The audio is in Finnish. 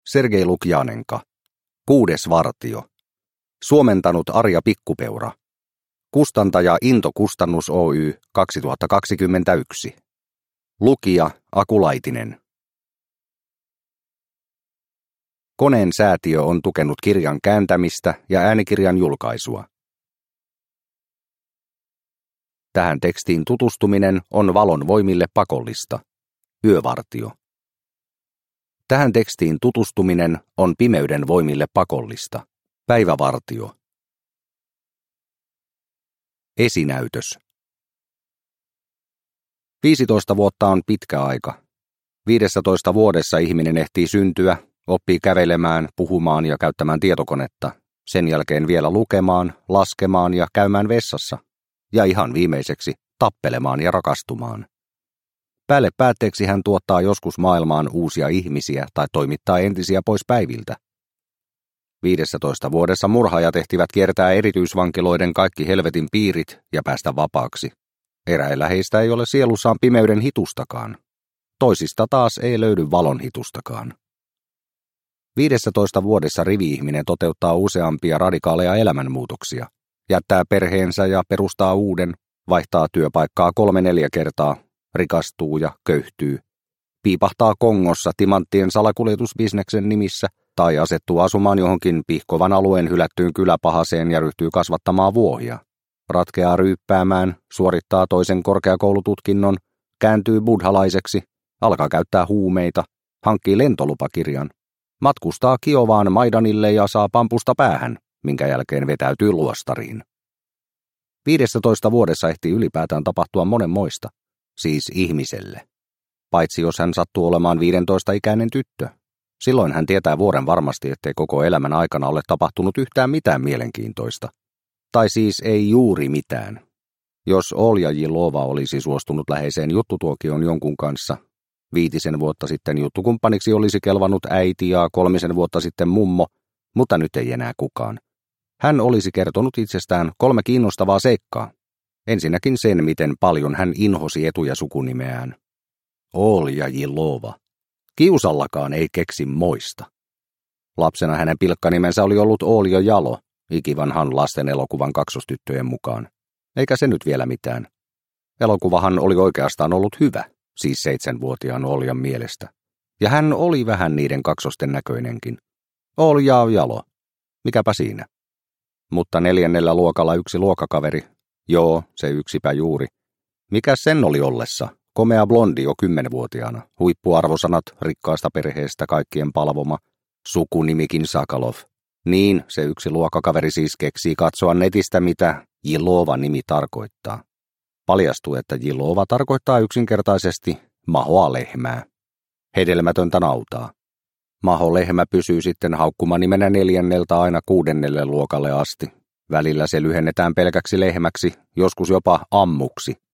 Sergei Lukjanenka. 6. vartio. Suomentanut Arja Pikkupeura. Kustantaja Into Kustannus Oy 2021. Lukija Aku Laitinen. Koneen säätiö on tukenut kirjan kääntämistä ja äänikirjan julkaisua. Tähän tekstiin tutustuminen on valon voimille pakollista. Yövartio. Tähän tekstiin tutustuminen on pimeyden voimille pakollista. Päivävartio. Esinäytös. 15 vuotta on pitkä aika. 15 vuodessa ihminen ehtii syntyä, oppii kävelemään, puhumaan ja käyttämään tietokonetta. Sen jälkeen vielä lukemaan, laskemaan ja käymään vessassa. Ja ihan viimeiseksi tappelemaan ja rakastumaan. Päälle päätteeksi hän tuottaa joskus maailmaan uusia ihmisiä tai toimittaa entisiä pois päiviltä. 15 vuodessa murhaajat ehtivät kiertää erityisvankiloiden kaikki helvetin piirit ja päästä vapaaksi. Eräillä heistä ei ole sielussaan pimeyden hitustakaan. Toisista taas ei löydy valon hitustakaan. 15 vuodessa rivi-ihminen toteuttaa useampia radikaaleja elämänmuutoksia. Jättää perheensä ja perustaa uuden, vaihtaa työpaikkaa 3-4 kertaa, rikastuu ja köyhtyy. Piipahtaa Kongossa timanttien salakuljetusbisneksen nimissä tai asettuu asumaan johonkin pihkovan alueen hylättyyn kyläpahaseen ja ryhtyy kasvattamaan vuohia. Ratkeaa ryyppäämään, suorittaa toisen korkeakoulututkinnon, kääntyy buddhalaiseksi, alkaa käyttää huumeita, hankkii lentolupakirjan, matkustaa Kiovaan Maidanille ja saa pampusta päähän, minkä jälkeen vetäytyy luostariin. 15 vuodessa ehtii ylipäätään tapahtua monenmoista, siis ihmiselle. Paitsi jos hän sattuu olemaan 15-ikäinen tyttö. Silloin hän tietää vuoren varmasti, ettei koko elämän aikana ole tapahtunut yhtään mitään mielenkiintoista. Tai siis ei juuri mitään. Jos Olja Jilova olisi suostunut läheiseen juttutuokioon jonkun kanssa, 5 vuotta sitten juttukumppaniksi olisi kelvannut äiti ja 3 vuotta sitten mummo, mutta nyt ei enää kukaan. Hän olisi kertonut itsestään 3 kiinnostavaa seikkaa. Ensinnäkin sen, miten paljon hän inhosi etu- ja sukunimeään. Olja Jilova. Kiusallakaan ei keksi moista. Lapsena hänen pilkkanimensä oli ollut Olja Jalo, ikivanhan lasten elokuvan kaksostyttöjen mukaan. Eikä se nyt vielä mitään. Elokuvahan oli oikeastaan ollut hyvä, siis 7-vuotiaan Oljan mielestä. Ja hän oli vähän niiden kaksosten näköinenkin. Olja Jalo. Mikäpä siinä. Mutta 4. luokalla yksi luokkakaveri. Joo, se yksipä juuri. Mikä sen oli ollessa? Komea blondi jo 10-vuotiaana. Huippuarvosanat rikkaasta perheestä kaikkien palvoma. Sukunimikin Sakalov. Niin, se yksi luokkakaveri siis keksii katsoa netistä, mitä Jilova-nimi tarkoittaa. Paljastuu, että Jilova tarkoittaa yksinkertaisesti mahoa lehmää. Hedelmätöntä nautaa. Maho lehmä pysyy sitten haukkumanimenä 4. aina 6. luokalle asti. Välillä se lyhennetään pelkäksi lehmäksi, joskus jopa ammuksi,